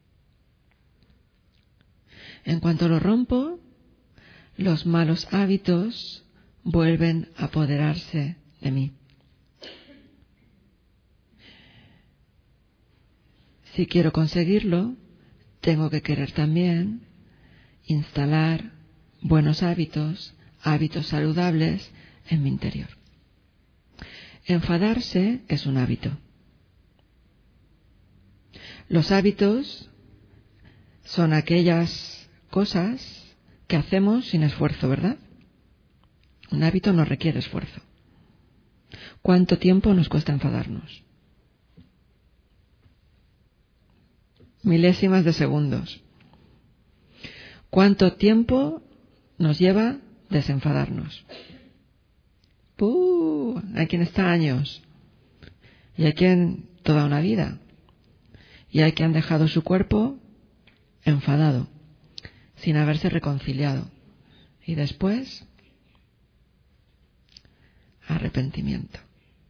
En cuanto lo rompo, los malos hábitos vuelven a apoderarse de mí. Si quiero conseguirlo, tengo que querer también instalar buenos hábitos, hábitos saludables en mi interior. Enfadarse es un hábito. Los hábitos son aquellas cosas que hacemos sin esfuerzo, ¿verdad? Un hábito no requiere esfuerzo. ¿Cuánto tiempo nos cuesta enfadarnos? Milésimas de segundos. ¿Cuánto tiempo nos lleva desenfadarnos? Hay quien está años, y hay quien toda una vida, y hay quien han dejado su cuerpo enfadado, sin haberse reconciliado, y después arrepentimiento.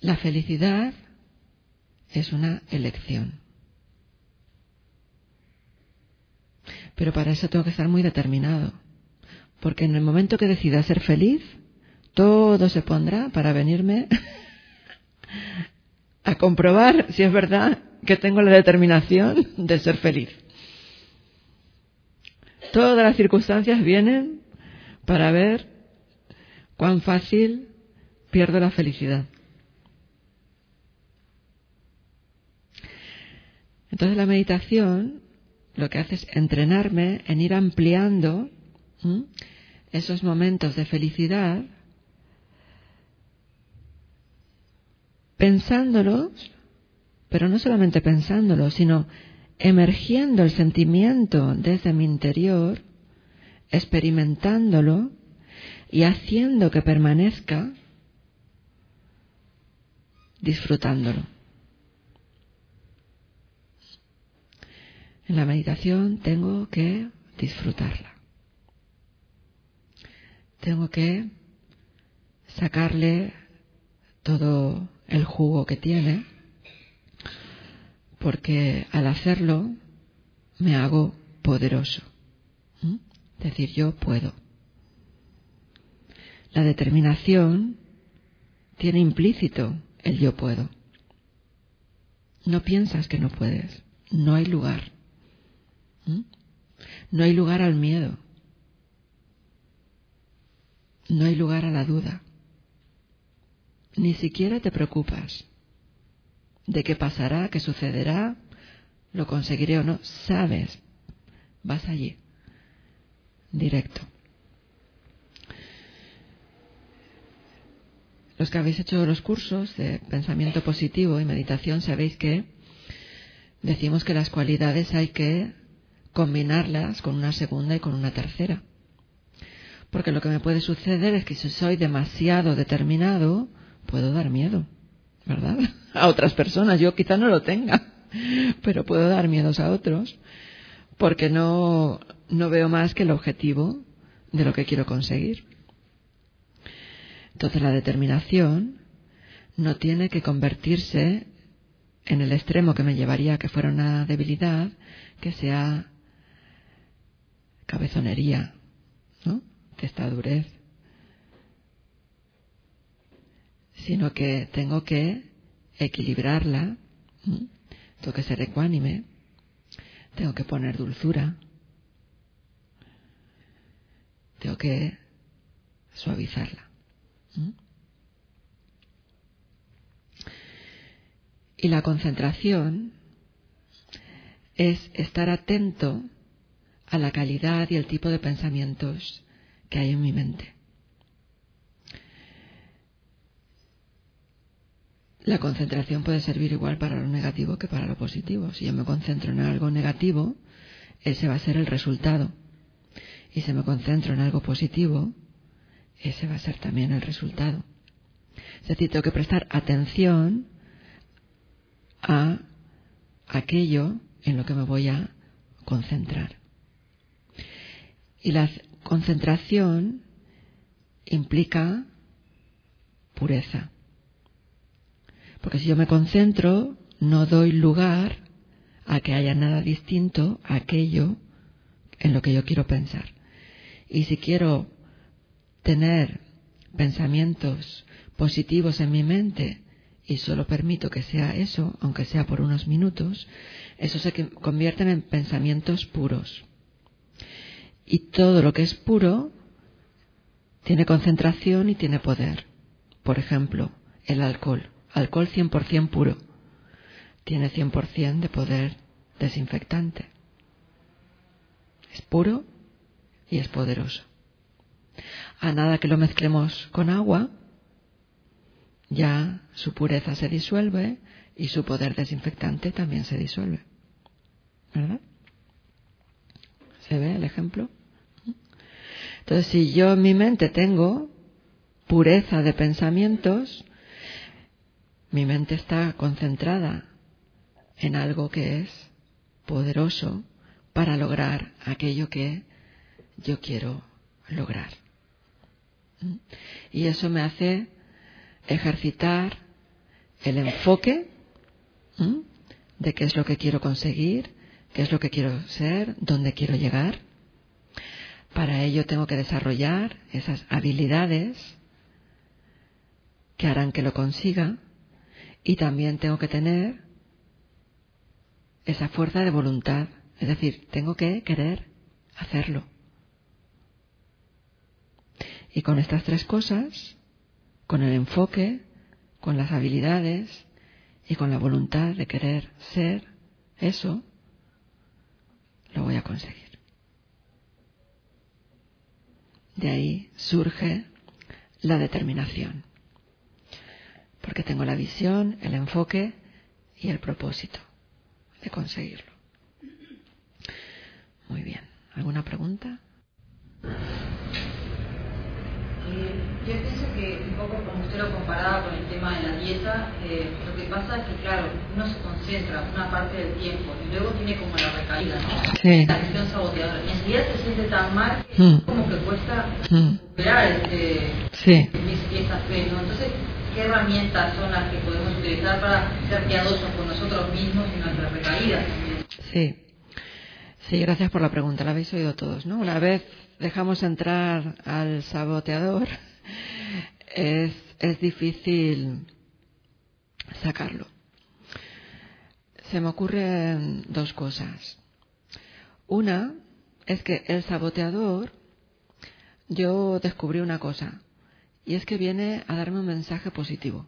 La felicidad es una elección. Pero para eso tengo que estar muy determinado. Porque en el momento que decida ser feliz, todo se pondrá para venirme a comprobar si es verdad que tengo la determinación de ser feliz. Todas las circunstancias vienen para ver cuán fácil pierdo la felicidad. Entonces la meditación lo que hace es entrenarme en ir ampliando esos momentos de felicidad, pensándolos, pero no solamente pensándolos, sino emergiendo el sentimiento desde mi interior, experimentándolo y haciendo que permanezca, disfrutándolo. En la meditación tengo que disfrutarla. Tengo que sacarle todo el jugo que tiene, porque al hacerlo me hago poderoso. Es decir, yo puedo. La determinación tiene implícito el yo puedo. No piensas que no puedes. No hay lugar. No hay lugar al miedo. No hay lugar a la duda. Ni siquiera te preocupas de qué pasará, qué sucederá, lo conseguiré o no. Sabes, vas allí, directo. Los que habéis hecho los cursos de pensamiento positivo y meditación sabéis que decimos que las cualidades hay que combinarlas con una segunda y con una tercera. Porque lo que me puede suceder es que si soy demasiado determinado, puedo dar miedo, ¿verdad? A otras personas. Yo quizá no lo tenga, pero puedo dar miedos a otros porque no veo más que el objetivo de lo que quiero conseguir. Entonces la determinación no tiene que convertirse en el extremo que me llevaría a que fuera una debilidad, que sea cabezonería, ¿no? Testadurez, sino que tengo que equilibrarla, tengo que ser ecuánime, tengo que poner dulzura, tengo que suavizarla. Y la concentración es estar atento a la calidad y el tipo de pensamientos que hay en mi mente. La concentración puede servir igual para lo negativo que para lo positivo. Si yo me concentro en algo negativo, ese va a ser el resultado. Y si me concentro en algo positivo, ese va a ser también el resultado. Es decir, tengo que prestar atención a aquello en lo que me voy a concentrar. Y la concentración implica pureza. Porque si yo me concentro, no doy lugar a que haya nada distinto a aquello en lo que yo quiero pensar. Y si quiero tener pensamientos positivos en mi mente y solo permito que sea eso, aunque sea por unos minutos, eso se convierten en pensamientos puros. Y todo lo que es puro tiene concentración y tiene poder. Por ejemplo, el alcohol. Alcohol 100% puro. Tiene 100% de poder desinfectante. Es puro y es poderoso. A nada que lo mezclemos con agua, ya su pureza se disuelve y su poder desinfectante también se disuelve. ¿Verdad? ¿Se ve el ejemplo? Entonces, si yo en mi mente tengo pureza de pensamientos, mi mente está concentrada en algo que es poderoso para lograr aquello que yo quiero lograr. Y eso me hace ejercitar el enfoque de qué es lo que quiero conseguir, qué es lo que quiero ser, dónde quiero llegar. Para ello tengo que desarrollar esas habilidades que harán que lo consiga, y también tengo que tener esa fuerza de voluntad, es decir, tengo que querer hacerlo. Y con estas tres cosas, con el enfoque, con las habilidades y con la voluntad de querer ser eso, lo voy a conseguir. De ahí surge la determinación, porque tengo la visión, el enfoque y el propósito de conseguirlo. Muy bien. ¿Alguna pregunta? Yo pienso que un poco como usted lo comparaba con el tema de la dieta, lo que pasa es que, claro, uno se concentra una parte del tiempo y luego tiene como la recaída, ¿no? Sí. La gestión saboteadora. Y enseguida se siente tan mal que como que cuesta superar esa fe, ¿no? Entonces, ¿qué herramientas son las que podemos utilizar para ser piadosos con nosotros mismos y nuestras recaídas también? Sí. Sí, gracias por la pregunta. La habéis oído todos, ¿no? Una vez dejamos entrar al saboteador, es difícil sacarlo. Se me ocurren dos cosas. Una es que el saboteador, yo descubrí una cosa, y es que viene a darme un mensaje positivo.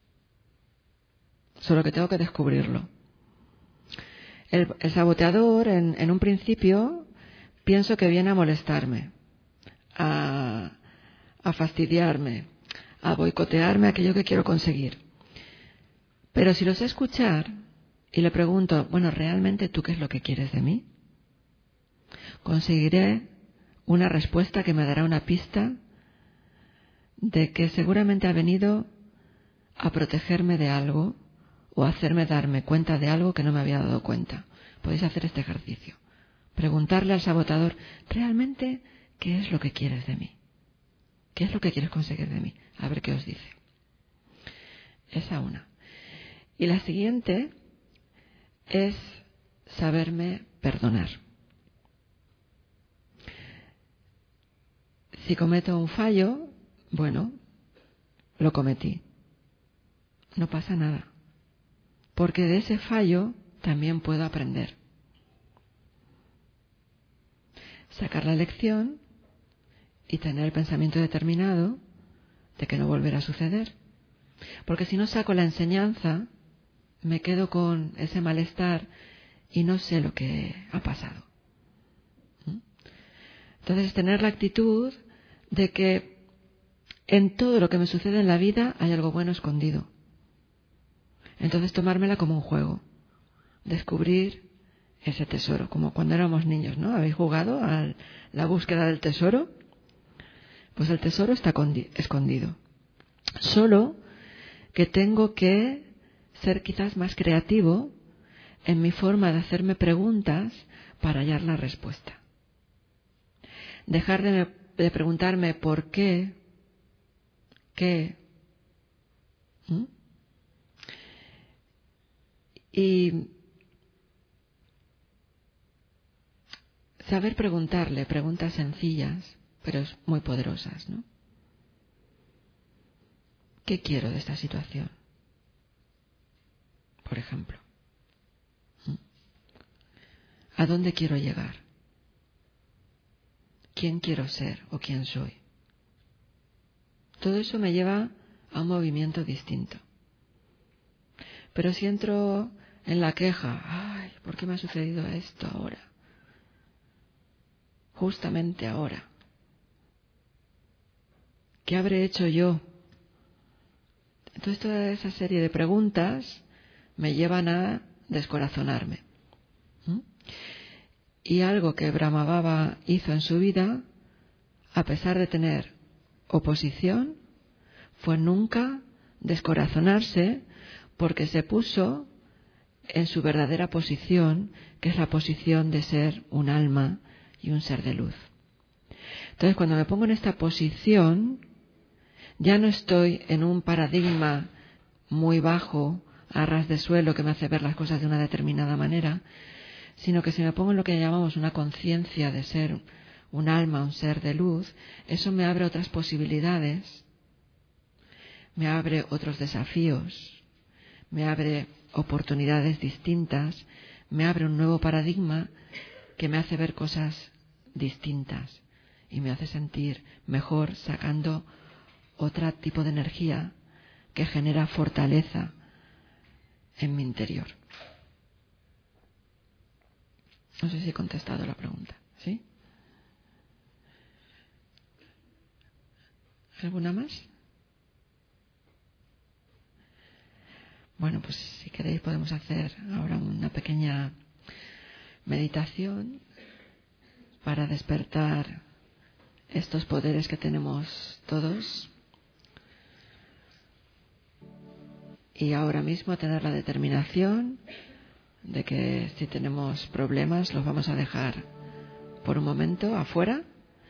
Solo que tengo que descubrirlo. El saboteador, en un principio, pienso que viene a molestarme, a fastidiarme, a boicotearme aquello que quiero conseguir. Pero si lo sé escuchar y le pregunto, bueno, ¿realmente tú qué es lo que quieres de mí? Conseguiré una respuesta que me dará una pista de que seguramente ha venido a protegerme de algo o a hacerme darme cuenta de algo que no me había dado cuenta. Podéis hacer este ejercicio. Preguntarle al sabotador, ¿realmente qué es lo que quieres de mí? ¿Qué es lo que quieres conseguir de mí? A ver qué os dice. Esa una. Y la siguiente es saberme perdonar. Si cometo un fallo, bueno, lo cometí. No pasa nada. Porque de ese fallo también puedo aprender. Sacar la lección y tener el pensamiento determinado de que no volverá a suceder. Porque si no saco la enseñanza, me quedo con ese malestar y no sé lo que ha pasado. Entonces, tener la actitud de que en todo lo que me sucede en la vida hay algo bueno escondido. Entonces, tomármela como un juego. Descubrir ese tesoro, como cuando éramos niños, ¿no? ¿Habéis jugado a la búsqueda del tesoro? Pues el tesoro está escondido. Solo que tengo que ser quizás más creativo en mi forma de hacerme preguntas para hallar la respuesta. Dejar de preguntarme por qué, y saber preguntarle preguntas sencillas, pero muy poderosas, ¿no? ¿Qué quiero de esta situación? Por ejemplo. ¿A dónde quiero llegar? ¿Quién quiero ser o quién soy? Todo eso me lleva a un movimiento distinto. Pero si entro en la queja, ay, ¿por qué me ha sucedido esto ahora? Justamente ahora. ¿Qué habré hecho yo? Entonces toda esa serie de preguntas me llevan a descorazonarme. Y algo que Brahma Baba hizo en su vida, a pesar de tener oposición, fue nunca descorazonarse, porque se puso en su verdadera posición, que es la posición de ser un alma y un ser de luz. Entonces, cuando me pongo en esta posición, ya no estoy en un paradigma muy bajo, a ras de suelo, que me hace ver las cosas de una determinada manera, sino que si me pongo en lo que llamamos una conciencia de ser un alma, un ser de luz, eso me abre otras posibilidades, me abre otros desafíos, me abre oportunidades distintas, me abre un nuevo paradigma que me hace ver cosas distintas y me hace sentir mejor, sacando otro tipo de energía que genera fortaleza en mi interior. No sé si he contestado la pregunta, ¿sí? ¿Alguna más? Bueno, pues si queréis podemos hacer ahora una pequeña meditación para despertar estos poderes que tenemos todos y ahora mismo tener la determinación de que si tenemos problemas los vamos a dejar por un momento afuera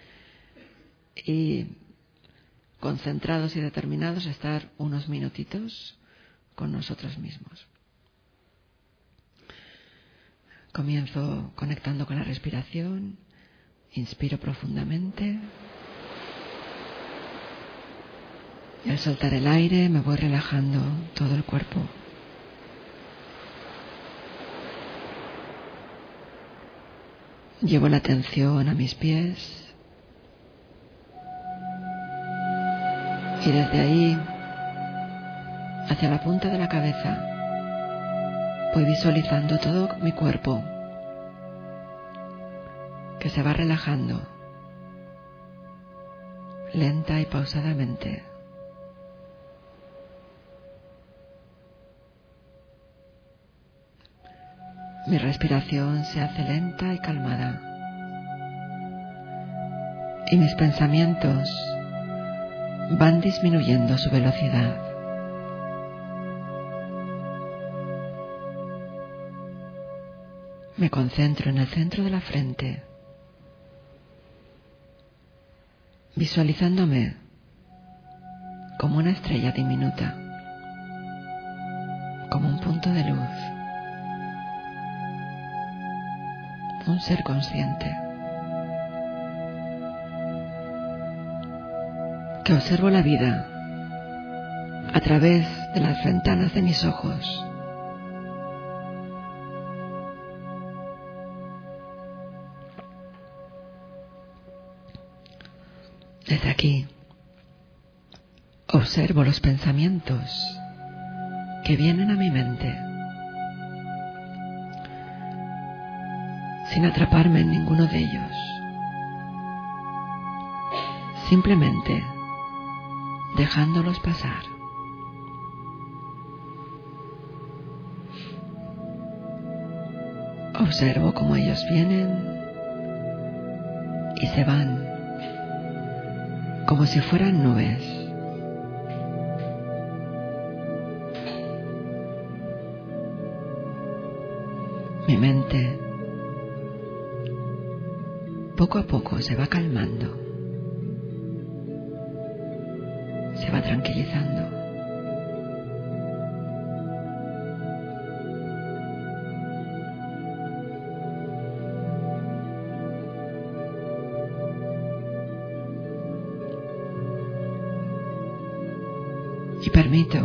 y concentrados y determinados estar unos minutitos con nosotros mismos. Comienzo conectando con la respiración, inspiro profundamente y al soltar el aire me voy relajando todo el cuerpo. Llevo la atención a mis pies y desde ahí hacia la punta de la cabeza voy visualizando todo mi cuerpo que se va relajando lenta y pausadamente. Mi respiración se hace lenta y calmada y mis pensamientos van disminuyendo su velocidad. Me concentro en el centro de la frente, visualizándome como una estrella diminuta, como un punto de luz, un ser consciente, que observo la vida a través de las ventanas de mis ojos. Desde aquí observo los pensamientos que vienen a mi mente, sin atraparme en ninguno de ellos, simplemente dejándolos pasar. Observo cómo ellos vienen y se van, como si fueran nubes. Mi mente poco a poco se va calmando, se va tranquilizando. Y permito,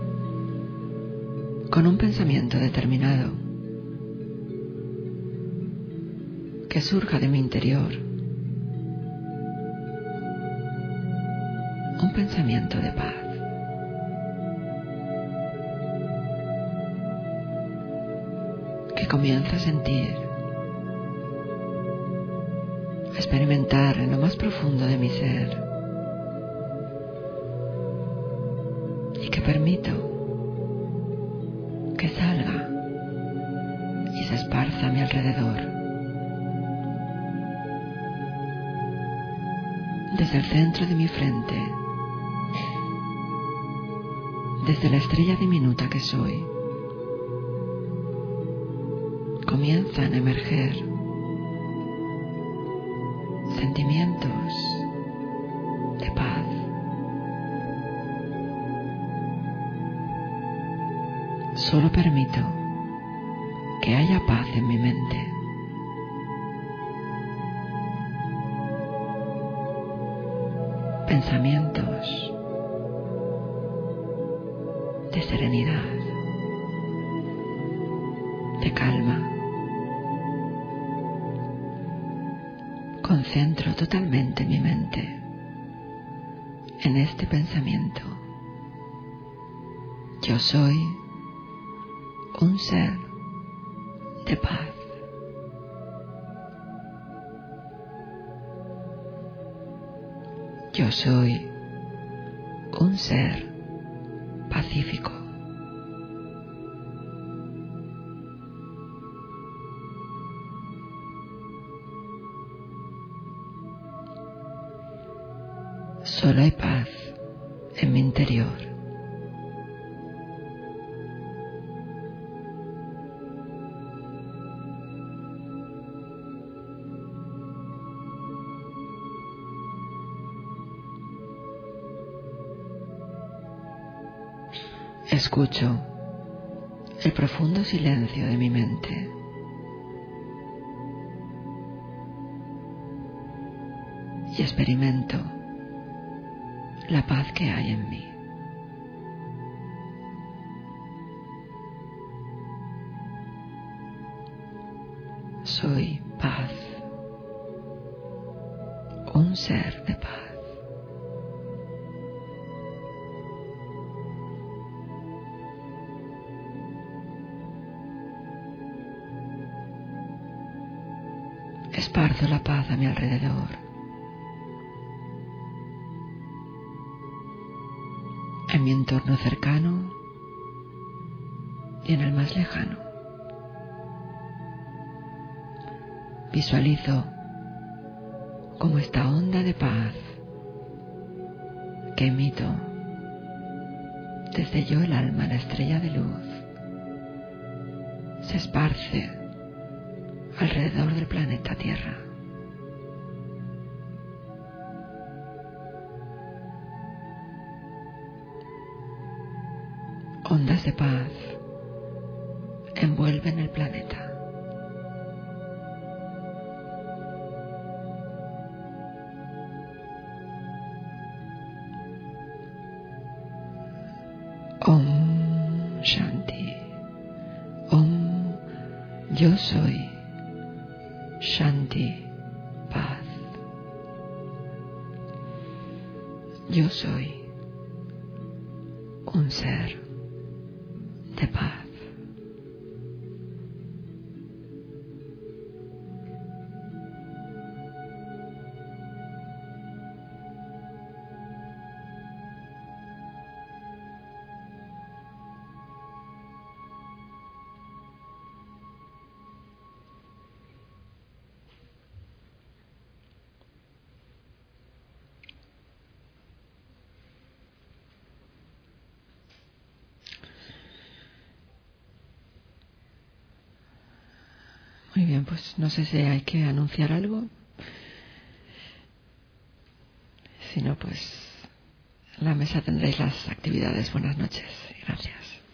con un pensamiento determinado, que surja de mi interior un pensamiento de paz. Que comienza a sentir, a experimentar en lo más profundo de mi ser. Y que permito que salga y se esparza a mi alrededor. Desde el centro de mi frente, desde la estrella diminuta que soy, comienzan a emerger sentimientos de paz, Solo permito que haya paz en mi mente. Pensamientos de serenidad, de calma. Concentro totalmente mi mente en este pensamiento. Yo soy un ser de paz. Yo soy un ser pacífico. Solo hay paz en mi interior. Escucho el profundo silencio de mi mente. Y experimento la paz que hay en mí. Soy paz, un ser de paz. Esparzo la paz a mi alrededor. En mi entorno cercano y en el más lejano. Visualizo como esta onda de paz que emito desde yo el alma, la estrella de luz, se esparce alrededor del planeta Tierra. Ondas de paz envuelven el planeta. Om Shanti. Om, yo soy Shanti, paz. Yo soy un ser de paz. Muy bien, pues no sé si hay que anunciar algo. Si no, pues en la mesa tendréis las actividades. Buenas noches y gracias.